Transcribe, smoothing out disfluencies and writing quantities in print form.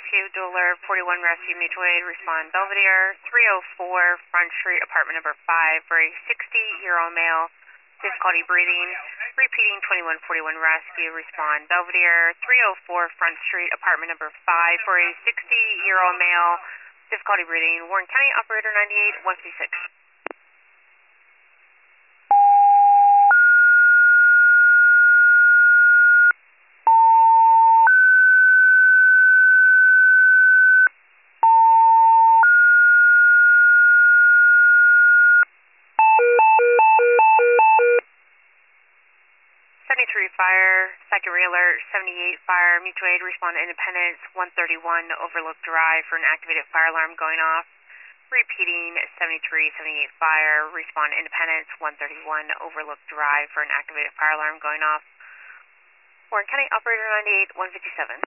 Rescue, dual alert, 41 Rescue Mutual Aid, respond Belvedere, 304 Front Street, apartment number 5, for a 60-year-old male, difficulty breathing, repeating 2141 Rescue, respond Belvedere, 304 Front Street, apartment number 5, for a 60-year-old male, difficulty breathing, Warren County, operator 98, 156. 73 fire, second re-alert, 78 fire, mutual aid, respond to Independence, 131 Overlook Drive for an activated fire alarm going off. Repeating, 73, 78 fire, respond to Independence, 131 Overlook Drive for an activated fire alarm going off. Warren County, operator 98, 157.